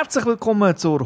Herzlich willkommen zur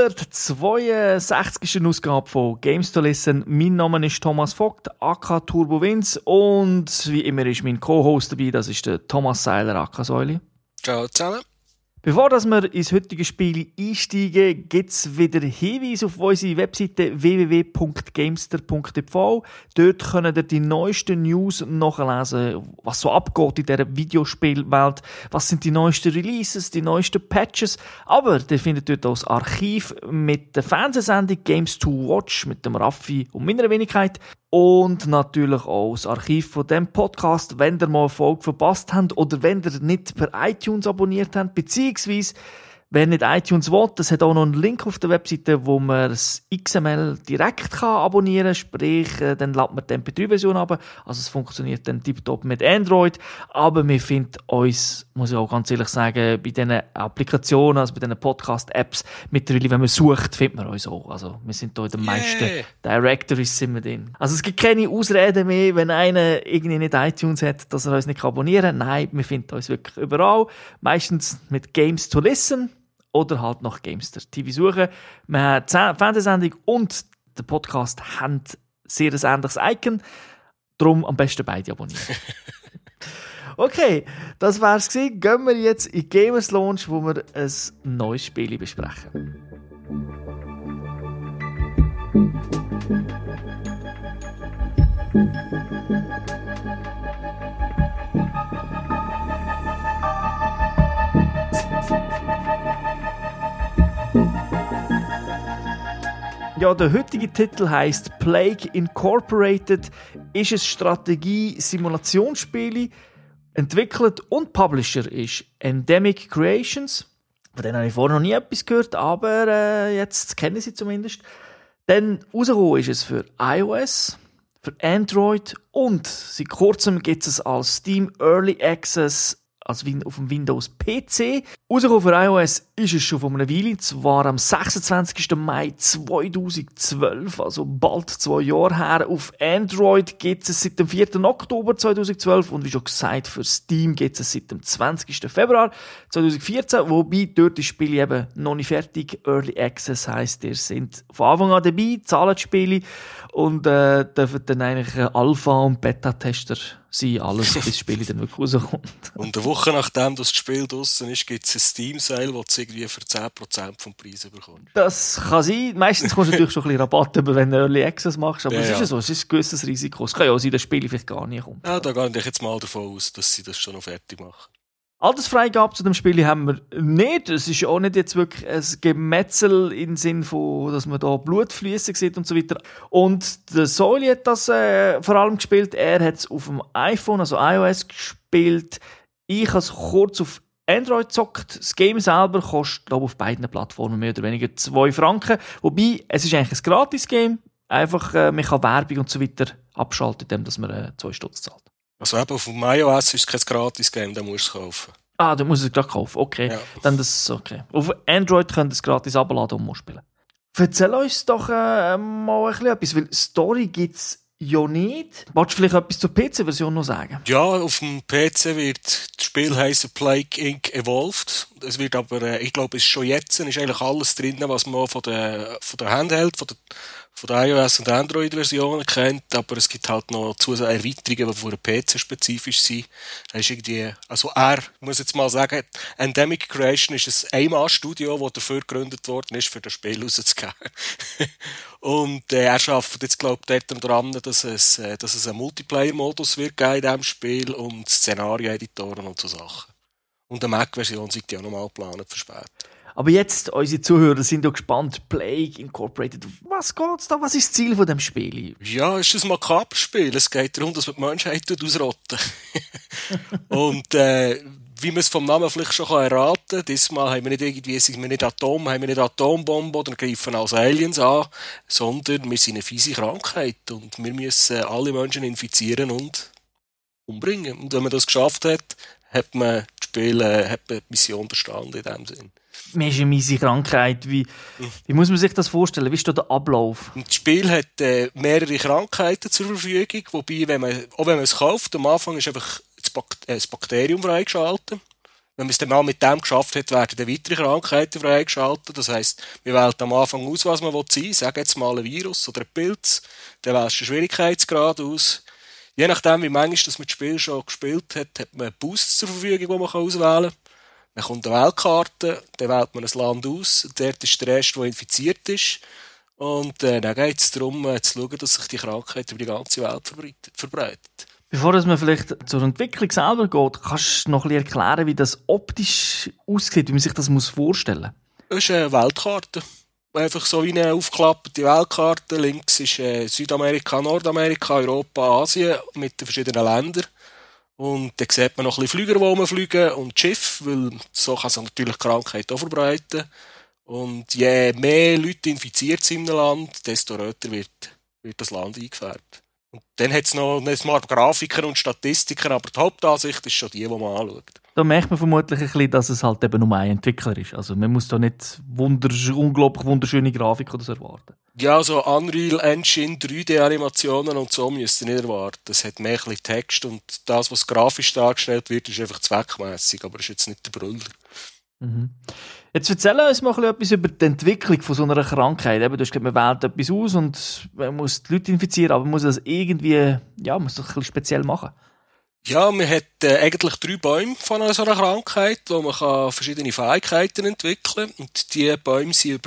162. Ausgabe von Games to Listen. Mein Name ist Thomas Vogt, aka Turbo Vince, und wie immer ist mein Co-Host dabei, das ist der Thomas Seiler, aka Säuli. Ciao zusammen. Bevor wir ins heutige Spiel einsteigen, gibt es wieder Hinweise auf unsere Webseite www.gamester.tv. Dort könnt ihr die neuesten News nachlesen, was so abgeht in dieser Videospielwelt. Was sind die neuesten Releases, die neuesten Patches. Aber ihr findet dort auch das Archiv mit der Fernsehsendung Games to Watch mit dem Raffi und meiner Wenigkeit. Und natürlich auch das Archiv von diesem Podcast, wenn ihr mal eine Folge verpasst habt oder wenn ihr nicht per iTunes abonniert habt, beziehungsweise wer nicht iTunes will, das hat auch noch einen Link auf der Webseite, wo man das XML direkt abonnieren kann, sprich, dann lädt man die MP3-Version ab, also es funktioniert dann tiptop mit Android, aber wir finden uns, muss ich auch ganz ehrlich sagen, bei diesen Applikationen, also bei diesen Podcast-Apps, mittlerweile, wenn man sucht, findet man uns auch, also wir sind da in den meisten Directories sind wir drin. Also es gibt keine Ausreden mehr, wenn einer irgendwie nicht iTunes hat, dass er uns nicht abonnieren kann. Nein, wir finden uns wirklich überall, meistens mit Games to Listen, oder halt nach Gamester TV suchen. Wir haben die Fernsehsendung und der Podcast haben sehr ein ähnliches Icon. Darum am besten beide abonnieren. Okay, das wär's gewesen. Gehen wir jetzt in Gamers Launch, wo wir ein neues Spiel besprechen. Ja, der heutige Titel heisst Plague Incorporated, ist ein Strategie-Simulationsspiel. Entwickelt und Publisher ist Endemic Creations. Von denen habe ich vorher noch nie etwas gehört, aber jetzt kenne ich sie zumindest. Dann rausgekommen ist es für iOS, für Android und seit kurzem gibt es als Steam Early Access also auf dem Windows PC. Rausgekommen für iOS ist es schon vor einer Weile, zwar am 26. Mai 2012, also bald 2 Jahre her. Auf Android gibt es seit dem 4. Oktober 2012 und wie schon gesagt, für Steam gibt es seit dem 20. Februar 2014, wobei dort das Spiel eben noch nicht fertig. Early Access heisst, ihr seid von Anfang an dabei, zahlen die Spiele und dürfen dann eigentlich Alpha- und Beta-Tester sein, alles, bis das Spiel dann wirklich rauskommt. Und eine Woche nachdem das Spiel draussen ist, gibt es ein Steam-Sale, wo du irgendwie für 10% vom Preis bekommst. Das kann sein. Meistens kommst du natürlich schon ein bisschen Rabatt über, wenn du Early Access machst, aber es ist ja so, es ist ein gewisses Risiko. Es kann ja auch sein, dass das Spiel vielleicht gar nicht kommt. Ja, da gehe ich jetzt mal davon aus, dass sie das schon noch fertig machen. Altersfreigabe zu dem Spiel haben wir nicht. Es ist auch nicht jetzt wirklich ein Gemetzel im Sinn von, dass man da Blut fließen sieht und so weiter. Und der Säuli hat das vor allem gespielt. Er hat es auf dem iPhone, also iOS, gespielt. Ich habe es kurz auf Android gezockt. Das Game selber kostet, glaube ich, auf beiden Plattformen mehr oder weniger 2 Franken. Wobei, es ist eigentlich ein Gratis-Game. Einfach, man kann Werbung und so weiter abschalten, indem dass man 2 Stutz zahlt. Also eben auf dem iOS ist es kein Gratis-Game, da musst du es kaufen. Ah, du musst es gleich kaufen, okay. Ja. Dann das ist okay. Auf Android könnt ihr es gratis abladen und spielen. Erzähl uns doch mal ein bisschen etwas, weil Story gibt es ja nicht. Wolltest du vielleicht etwas zur PC-Version noch sagen? Ja, auf dem PC wird das Spiel heissen Plague Inc. Evolved. Es wird aber, ich glaube, es ist schon jetzt, ist eigentlich alles drin, was man von der Handheld, von der iOS- und Android-Versionen kennt, aber es gibt halt noch zusätzliche Erweiterungen, die für einen PC spezifisch sind. Das ist irgendwie, also ich muss jetzt mal sagen, Endemic Creation ist ein Einmal-Studio, das dafür gegründet worden ist, für das Spiel rauszugeben. Und er arbeitet jetzt, glaube ich, dort dran, dass es einen Multiplayer-Modus wird geben in diesem Spiel und Szenario-Editoren und so Sachen. Und eine Mac-Version sind ja nochmal geplant für später. Aber jetzt, unsere Zuhörer sind ja gespannt. Plague Incorporated. Was geht's da? Was ist das Ziel von dem Spiel? Ja, es ist ein Makaber-Spiel. Es geht darum, dass man die Menschheit ausrotten. Und, wie man es vom Namen vielleicht schon erraten kann, diesmal haben wir nicht irgendwie, haben wir nicht Atombomben oder greifen als Aliens an, sondern wir sind eine fiese Krankheit und wir müssen alle Menschen infizieren und umbringen. Und wenn man das geschafft hat, hat man die Mission bestanden in dem Sinn. Mir ist eine miese Krankheit. Wie muss man sich das vorstellen? Wie ist da der Ablauf? Das Spiel hat mehrere Krankheiten zur Verfügung, wobei, wenn man es kauft, am Anfang ist einfach das Bakterium freigeschaltet. Wenn man es dann mal mit dem geschafft hat, werden dann weitere Krankheiten freigeschaltet. Das heisst, wir wählen am Anfang aus, was man sein will. Sagen jetzt mal ein Virus oder ein Pilz. Dann wählst du den Schwierigkeitsgrad aus. Je nachdem, wie manchmal das man das Spiel schon gespielt hat, hat man Boosts zur Verfügung, die man auswählen kann. Dann kommt eine Weltkarte, dann wählt man ein Land aus. Dort ist der Rest, der infiziert ist. Und dann geht es darum, zu schauen, dass sich die Krankheit über die ganze Welt verbreitet. Bevor man vielleicht zur Entwicklung selber geht, kannst du noch ein bisschen erklären, wie das optisch aussieht, wie man sich das vorstellen muss? Das ist eine Weltkarte. Einfach so wie eine aufgeklappte Weltkarte. Links ist Südamerika, Nordamerika, Europa, Asien mit den verschiedenen Ländern. Und dann sieht man noch ein bisschen Flüger, die rumfliegen und Schiffe, weil so kann sich natürlich Krankheit auch verbreiten. Und je mehr Leute infiziert sind in einem Land, desto röter wird das Land eingefärbt. Und dann hat es noch ein Grafiker und Statistiker, aber die Hauptansicht ist schon die man anschaut. Da merkt man vermutlich ein bisschen, dass es halt eben nur ein Entwickler ist. Also man muss da nicht unglaublich wunderschöne Grafik oder so erwarten. Ja, so Unreal Engine, 3D-Animationen und so müsst ihr nicht erwarten. Es hat mehr ein bisschen Text und das, was grafisch dargestellt wird, ist einfach zweckmässig, aber ist jetzt nicht der Brüller. Mhm. Jetzt erzähl uns mal etwas über die Entwicklung von so einer Krankheit. Eben, du hast gesagt, man wählt etwas aus und man muss die Leute infizieren, aber man muss das irgendwie, ja, muss das ein bisschen speziell machen. Ja, man hat eigentlich 3 Bäume von so einer Krankheit, wo man verschiedene Fähigkeiten entwickeln kann. Und diese Bäume sind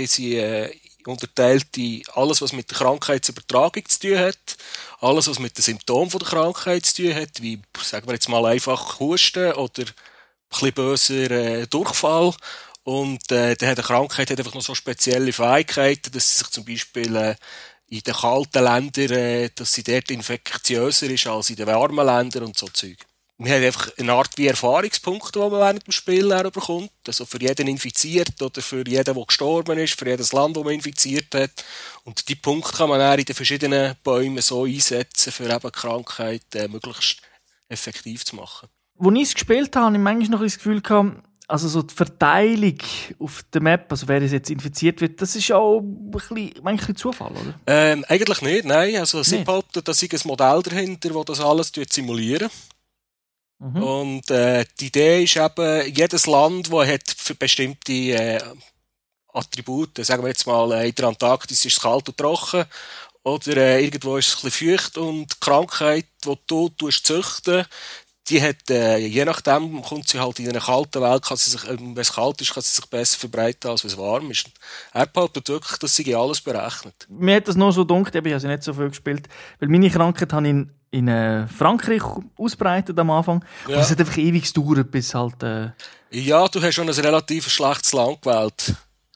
unterteilt in alles, was mit der Krankheitsübertragung zu tun hat, alles, was mit den Symptomen der Krankheit zu tun hat, wie, sagen wir jetzt mal einfach Husten oder ein bisschen böser Durchfall. Und dann hat eine Krankheit einfach noch so spezielle Fähigkeiten, dass sie sich zum Beispiel in den kalten Ländern, dass sie dort infektiöser ist als in den warmen Ländern und so Zeug. Man hat einfach eine Art wie Erfahrungspunkte, die man während dem Spiel bekommt. Also für jeden infiziert oder für jeden, der gestorben ist, für jedes Land, das man infiziert hat. Und die Punkte kann man dann in den verschiedenen Bäumen so einsetzen, für eben die Krankheit möglichst effektiv zu machen. Als ich es gespielt habe, habe ich manchmal noch das Gefühl gehabt, also so die Verteilung auf der Map, also wer jetzt infiziert wird, das ist auch manchmal ein bisschen Zufall, oder? Eigentlich nicht, nein. Also sie behaupten, da sei ein Modell dahinter, das das alles simulieren. Mhm. Und die Idee ist eben, jedes Land, das hat für bestimmte Attribute, sagen wir jetzt mal, in der Antarktis ist es kalt und trocken, oder irgendwo ist es ein bisschen feucht, und die Krankheit, die du züchten, die hat, je nachdem, kommt sie halt in einer kalten Welt, kann sie sich, wenn es kalt ist, kann sie sich besser verbreiten, als wenn es warm ist. Er behauptet wirklich, dass sie alles berechnet. Mir hat das nur so gedacht, ich habe also nicht so viel gespielt, weil meine Krankheit habe ich in Frankreich ausbreitet am Anfang. Ja. Und es hat einfach ewig gedauert, bis halt... Ja, du hast schon ein relativ schlechtes Land gewählt.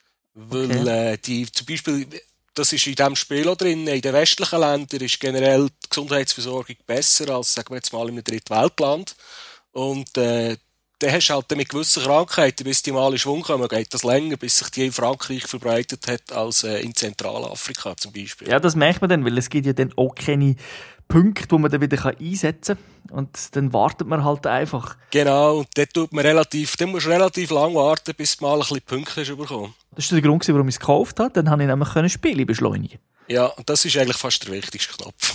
Weil zum Beispiel, das ist in diesem Spiel auch drin, in den westlichen Ländern ist generell die Gesundheitsversorgung besser als, sagen wir jetzt mal, in einem Drittweltland. Und dann hast du halt mit gewissen Krankheiten, bis die mal in Schwung kommen, geht das länger, bis sich die in Frankreich verbreitet hat, als in Zentralafrika zum Beispiel. Ja, das merkt man dann, weil es gibt ja dann auch keine Punkte, die man dann wieder einsetzen kann. Und dann wartet man halt einfach. Genau, und dort musst du relativ lang warten, bis du mal ein bisschen Punkte hast bekommen. Das war der Grund, warum ich es gekauft habe. Dann konnte ich nämlich Spiele beschleunigen. Ja, und das ist eigentlich fast der wichtigste Knopf.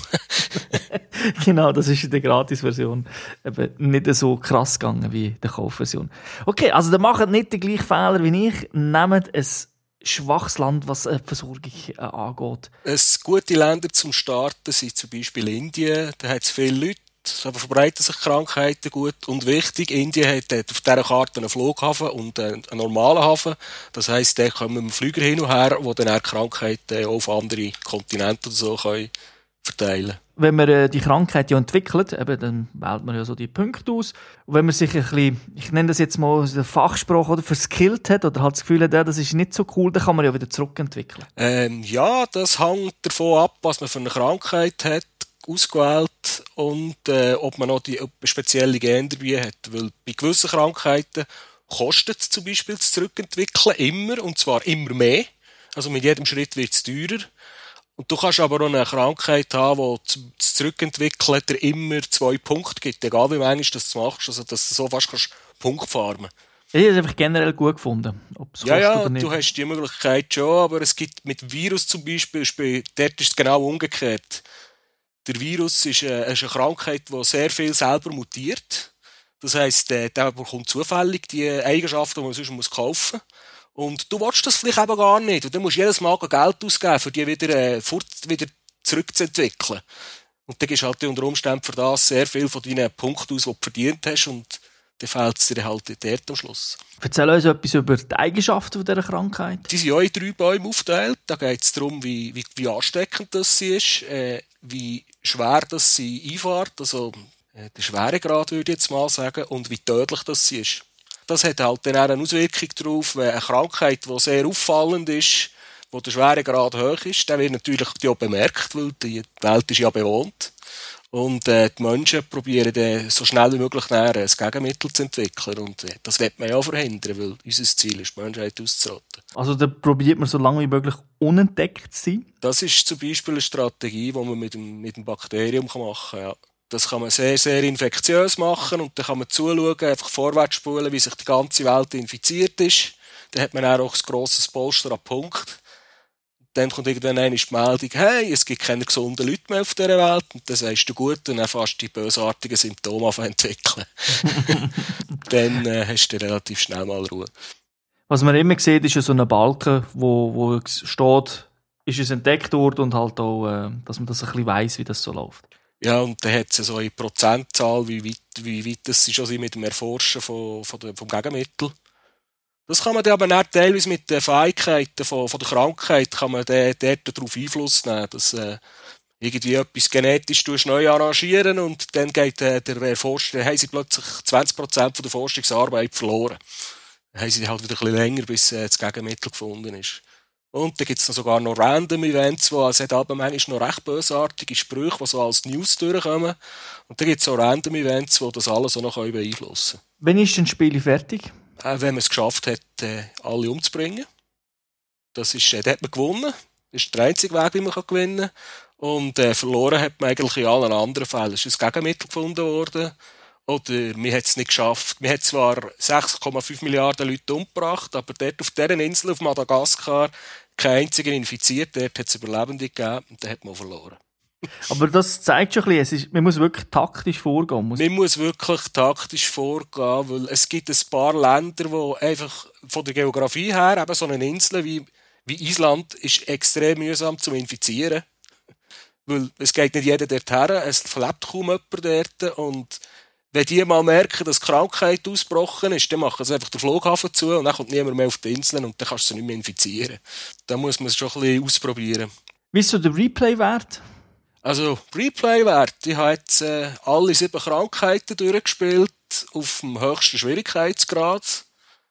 Genau, das ist in der Gratis-Version eben nicht so krass gegangen wie in der Kaufversion. Okay, also dann macht nicht den gleichen Fehler wie ich. Nehmt ein schwaches Land, was die Versorgung angeht. Gute Länder zum Starten sind zum Beispiel Indien. Da hat es viele Leute, aber verbreiten sich Krankheiten gut. Und wichtig, Indien hat auf dieser Karte einen Flughafen und einen normalen Hafen. Das heisst, da kommen mit dem Flüger hin und her, wo dann auch Krankheiten auf andere Kontinente oder so können verteilen. Wenn man die Krankheit ja entwickelt, eben, dann wählt man ja so die Punkte aus. Und wenn man sich ein bisschen, ich nenne das jetzt mal den Fachsprache, oder verskillt hat oder hat das Gefühl hat, ja, das ist nicht so cool, dann kann man ja wieder zurückentwickeln. Ja, das hängt davon ab, was man für eine Krankheit hat, ausgewählt, und ob man noch die spezielle Gene dabei hat. Weil bei gewissen Krankheiten kostet es zum Beispiel das Zurückentwickeln immer, und zwar immer mehr. Also mit jedem Schritt wird es teurer. Und du kannst aber auch eine Krankheit haben, die das Zurückentwickeln dir immer 2 Punkte gibt, egal wie manchmal das du machst, also dass du so fast Punkte farmen. Ich habe es einfach generell gut gefunden. Ja, oder nicht. Du hast die Möglichkeit schon, aber es gibt mit Virus zum Beispiel, dort ist es genau umgekehrt. Der Virus ist eine Krankheit, die sehr viel selber mutiert. Das heisst, der bekommt zufällig die Eigenschaften, die man sonst kaufen muss. Und du willst das vielleicht eben gar nicht. Und dann musst du jedes Mal Geld ausgeben, für die wieder zurückzuentwickeln. Und dann gibst du halt unter Umständen für das sehr viel von deinen Punkten aus, die du verdient hast. Und dann fehlt es dir halt dort am Schluss. Erzähl uns etwas über die Eigenschaften dieser Krankheit. Die sind ja in 3 Bäume aufgeteilt. Da geht es darum, wie ansteckend das sie ist, wie schwer das sie einfährt, also der Schweregrad würde ich jetzt mal sagen, und wie tödlich das sie ist. Das hat halt dann auch eine Auswirkung darauf, wenn eine Krankheit, die sehr auffallend ist, wo der Schweregrad hoch ist, dann wird natürlich auch bemerkt, weil die Welt ist ja bewohnt. Und die Menschen probieren dann so schnell wie möglich ein Gegenmittel zu entwickeln. Und das wird man ja verhindern, weil unser Ziel ist, die Menschheit auszurotten. Also da probiert man so lange wie möglich unentdeckt zu sein? Das ist zum Beispiel eine Strategie, die man mit dem Bakterium machen kann. Ja. Das kann man sehr, sehr infektiös machen und dann kann man zuschauen, einfach vorwärts spulen, wie sich die ganze Welt infiziert ist. Dann hat man auch ein grosses Polster an Punkten. Dann kommt irgendwann eine Meldung, hey, es gibt keine gesunden Leute mehr auf dieser Welt. Und dann sagst du gut und dann fast die bösartigen Symptome entwickeln. Dann hast du relativ schnell mal Ruhe. Was man immer sieht, ist ja so ein Balken, wo steht, ist es entdeckt worden und halt auch, dass man das ein bisschen weiss, wie das so läuft. Ja, und dann hat es so eine Prozentzahl, wie weit das schon sind mit dem Erforschen vom Gegenmittel. Das kann man dann aber nicht teilweise mit den Fähigkeiten von der Krankheit kann man dort darauf Einfluss nehmen, dass irgendwie etwas genetisch neu arrangieren und dann geht der Erforscher, dann haben sie plötzlich 20% von der Forschungsarbeit verloren. Dann haben sie halt wieder ein bisschen länger, bis das Gegenmittel gefunden ist. Und dann gibt es sogar noch Random Events, wo es hat aber manchmal noch recht bösartige Sprüche, die so als News durchkommen. Und dann gibt es auch Random Events, die das alles auch noch beeinflussen können. Wann ist denn das Spiel fertig? Wenn man es geschafft hat, alle umzubringen. Da hat man gewonnen. Das ist der einzige Weg, wie man gewinnen kann. Und verloren hat man eigentlich in allen anderen Fällen. Es ist ein Gegenmittel gefunden worden. Oder man hat es nicht geschafft. Man hat zwar 6,5 Milliarden Leute umgebracht, aber dort auf dieser Insel, auf Madagaskar, kein einziger infiziert. Dort hat es Überlebende gegeben und dann hat man verloren. Aber das zeigt schon ein bisschen, man muss wirklich taktisch vorgehen. Man muss wirklich taktisch vorgehen, weil es gibt ein paar Länder, die einfach von der Geografie her, eben so eine Insel wie Island, ist extrem mühsam zu infizieren. Weil es geht nicht jeder dorthin, es lebt kaum jemand dort und wenn die mal merken, dass Krankheit ausgebrochen ist, dann machen sie einfach den Flughafen zu und dann kommt niemand mehr auf die Inseln und dann kannst du sie nicht mehr infizieren. Da muss man es schon ein bisschen ausprobieren. Wie ist so der Replay-Wert? Also, Replay-Wert. Ich habe jetzt alle 7 Krankheiten durchgespielt auf dem höchsten Schwierigkeitsgrad.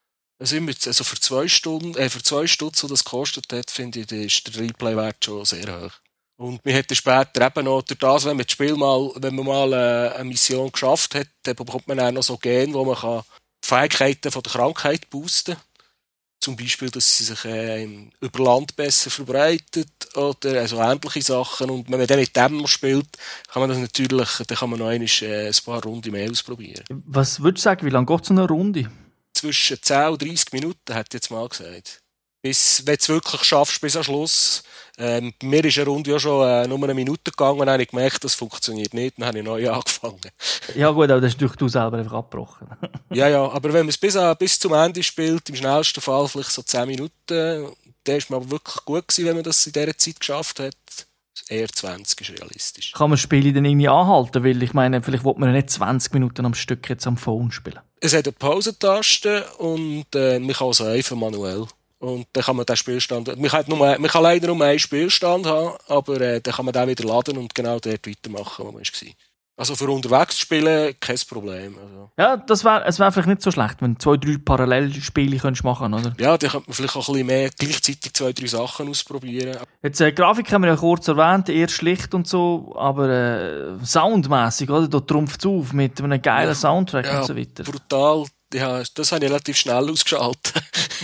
Also für 2 Stunden, für 2 Stutz, die das gekostet hat, finde ich, ist der Replay-Wert schon sehr hoch. Und wir hätten später eben noch durch das, wenn man mal eine Mission geschafft hat, dann bekommt man auch noch so Gene, wo man die Fähigkeiten von der Krankheit boosten kann. Zum Beispiel, dass sie sich über Land besser verbreitet oder also ähnliche Sachen. Und wenn man dann mit dem spielt, kann man das natürlich, dann kann man noch ein paar Runden mehr ausprobieren. Was würdest du sagen, wie lange geht so eine Runde? Zwischen 10 und 30 Minuten, hat ich jetzt mal gesagt. Wenn du es wirklich schaffst, bis am Schluss. Bei mir ist eine Runde ja schon nur eine Minute gegangen und dann habe ich gemerkt, das funktioniert nicht. Dann habe ich neu angefangen. Ja gut, aber das hast du selber einfach abgebrochen. ja, aber wenn man es bis zum Ende spielt, im schnellsten Fall vielleicht so 10 Minuten, dann ist man wirklich gut gewesen, wenn man das in dieser Zeit geschafft hat. Eher 20 ist realistisch. Kann man Spiele dann irgendwie anhalten? Weil ich meine, vielleicht will man ja nicht 20 Minuten am Stück jetzt am Phone spielen. Es hat eine Pausentaste und man kann es einfach manuell. Und dann kann man den Spielstand, man kann leider nur einen Spielstand haben, aber dann kann man den wieder laden und genau dort weitermachen, wo man war. Also für unterwegs zu spielen, kein Problem. Also. Ja, es wär vielleicht nicht so schlecht, wenn du 2, 3 Parallelspiele machen könntest, oder? Ja, dann könnte man vielleicht auch ein bisschen mehr gleichzeitig 2, 3 Sachen ausprobieren. Jetzt, Grafik haben wir ja kurz erwähnt, eher schlicht und so, aber soundmässig, oder? Da trumpft es auf mit einem geilen Soundtrack und so weiter. Brutal. Ja, das habe ich relativ schnell ausgeschaltet.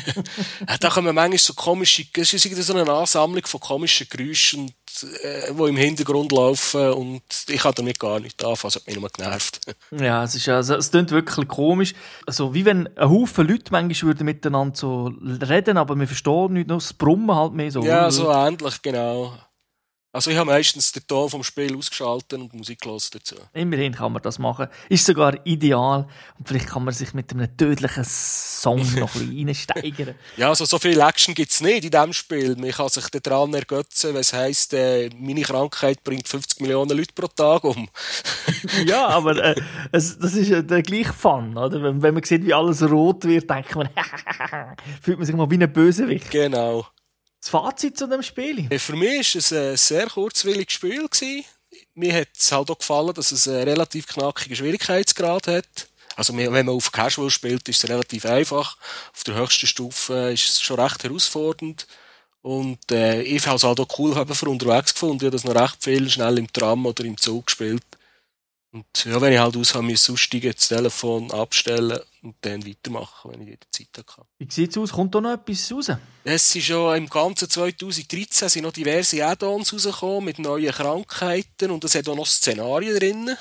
Da kommen manchmal so komische, es ist so eine Ansammlung von komischen Geräuschen, die im Hintergrund laufen und ich kann damit gar nicht anfangen, es hat mich nur genervt. Ja, es klingt wirklich komisch. Also, wie wenn ein Haufen Leute manchmal würden miteinander so reden, aber wir verstehen nicht, nur das Brummen halt mehr so. Ja, so ähnlich, genau. Also ich habe meistens den Ton vom Spiel ausgeschaltet und Musik gehört dazu. Immerhin kann man das machen. Ist sogar ideal. Und vielleicht kann man sich mit einem tödlichen Song noch ein bisschen reinsteigern. Ja, also so viel Action gibt es nicht in diesem Spiel. Man kann sich daran ergötzen, wenn es heisst, meine Krankheit bringt 50 Millionen Leute pro Tag um. Ja, aber das ist der gleiche Fun, oder? Wenn man sieht, wie alles rot wird, denkt man, fühlt man sich mal wie ein Bösewicht. Genau. Das Fazit zu dem Spiel? Für mich war es ein sehr kurzwilliges Spiel. Mir hat es halt auch gefallen, dass es einen relativ knackigen Schwierigkeitsgrad hat. Also wenn man auf Casual spielt, ist es relativ einfach. Auf der höchsten Stufe ist es schon recht herausfordernd. Und ich habe es halt auch cool für unterwegs gefunden. Ich habe das noch recht viel schnell im Tram oder im Zug gespielt. Und ja, wenn ich halt aus habe, müssen aussteigen, das Telefon abstellen und dann weitermachen, wenn ich wieder Zeit habe. Wie sieht es aus? Kommt da noch etwas raus? Es ist schon im ganzen 2013 sind noch diverse Add-ons rausgekommen mit neuen Krankheiten und es hat auch noch Szenarien drin.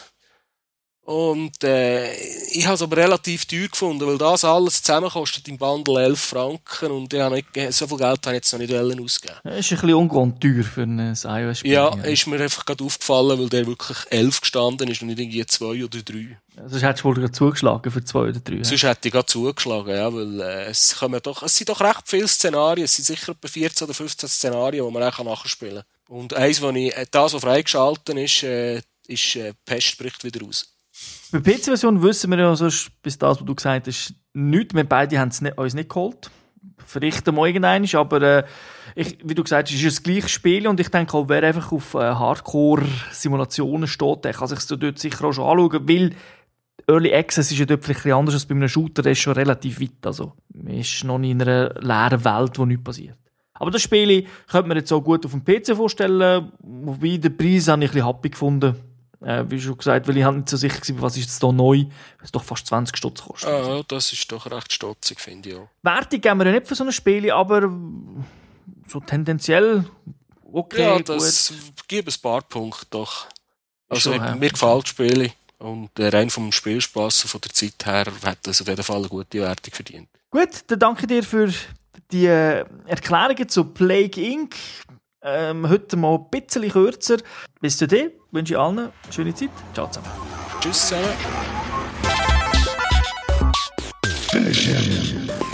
Und ich habe es aber relativ teuer gefunden, weil das alles zusammen kostet im Bundle 11 Franken und ich habe nicht, so viel Geld habe ich jetzt noch nicht ausgeben. Das ist ein bisschen ungewohnt teuer für ein iOS-Spiel. Ja, ist mir einfach gerade aufgefallen, weil der wirklich 11 gestanden ist und nicht irgendwie 2 oder 3. Sonst hättest du wohl gerade zugeschlagen für 2 oder 3. Sonst hätte ich gerade zugeschlagen, ja, weil es sind doch recht viele Szenarien, es sind sicher etwa 14 oder 15 Szenarien, die man auch nachspielen kann. Und eins, was freigeschaltet ist Pest bricht wieder aus. Bei der PC-Version wissen wir ja sonst, bis das, was du gesagt hast, nichts. Wir beide haben es uns nicht geholt. Verrichten wir irgendeines, aber wie du gesagt hast, ist es das gleiche Spiel und ich denke auch, wer einfach auf Hardcore-Simulationen steht, der kann sich das dort sicher auch schon anschauen, weil Early Access ist ja dort vielleicht ein bisschen anders als bei einem Shooter, der ist schon relativ weit. Also, man ist noch in einer leeren Welt, wo nichts passiert. Aber das Spiel könnte man jetzt auch gut auf dem PC vorstellen, wobei den Preis habe ich ein bisschen happy gefunden. Wie schon gesagt, weil ich halt nicht so sicher war, was ist jetzt hier neu, weil es doch fast 20 Stutz kostet. Ah, das ist doch recht stotzig, finde ich auch. Wertung geben wir ja nicht für so ein Spiel, aber so tendenziell okay, ja, gut. das gibt ein paar Punkte doch. Also schon, mir gefällt das Spiel und rein vom Spielspass und von der Zeit her hat das auf jeden Fall eine gute Wertung verdient. Gut, dann danke dir für die Erklärungen zu Plague Inc. Heute mal ein bisschen kürzer. Bis zu dir. Wünsche ich allen eine schöne Zeit. Ciao zusammen. Tschüss zusammen. Finish him.